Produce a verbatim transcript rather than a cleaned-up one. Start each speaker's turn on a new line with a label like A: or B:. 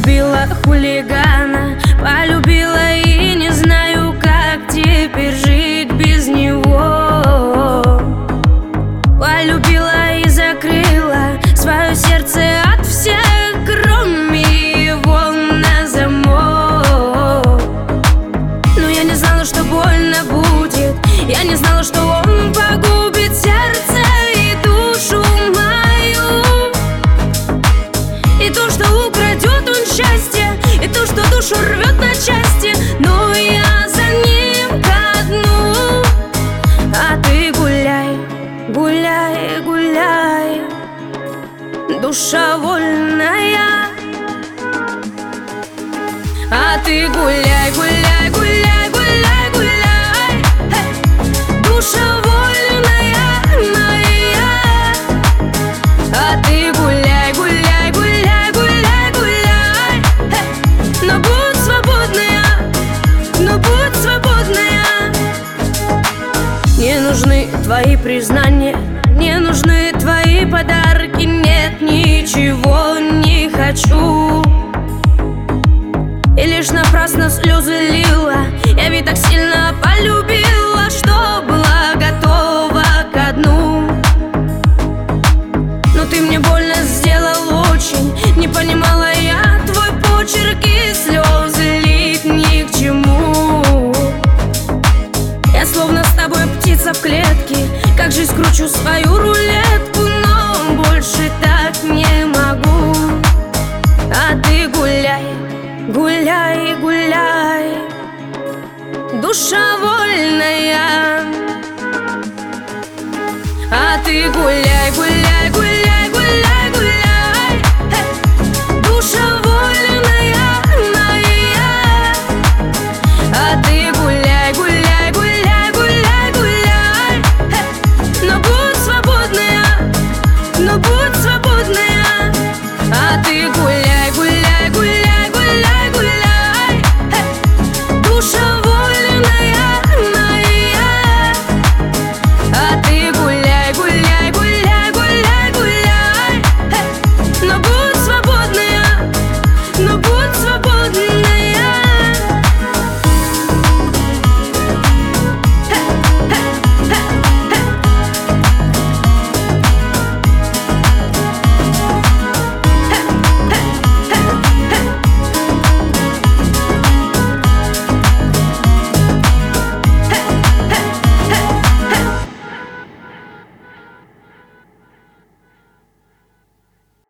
A: Полюбила хулигана, полюбила и не знаю, как теперь жить без него. Полюбила и закрыла свое сердце от всех, кроме его, на замок. Но я не знала, что больно будет, я не знала, что он погубит сердце и душу мою, и то, что украдет он счастье, и то, что душу рвет на части. Но я за ним ко дну, а ты гуляй, гуляй, гуляй, душа вольная. А ты гуляй, гуляй, гуляй, гуляй, гуляй, hey! Душа вольная моя. А ты гуляй, гуляй, гуляй, гуляй, гуляй, hey! Но будь свободная, но будь свободная. Не нужны твои признания, не нужны твои подарки, нет, ничего не хочу. И лишь напрасно слезы лила, я ведь так сильно полюбила, что была готова ко дну. Но ты мне больно сделал очень, не понимала я твой почерк, и слезы лить ни к чему. Я словно с тобой птица в клетке, как же скручу свою рулетку, но больше так не могу. А ты гуляй, гуляй, гуляй, душа вольная. А ты гуляй, гуляй, гуляй.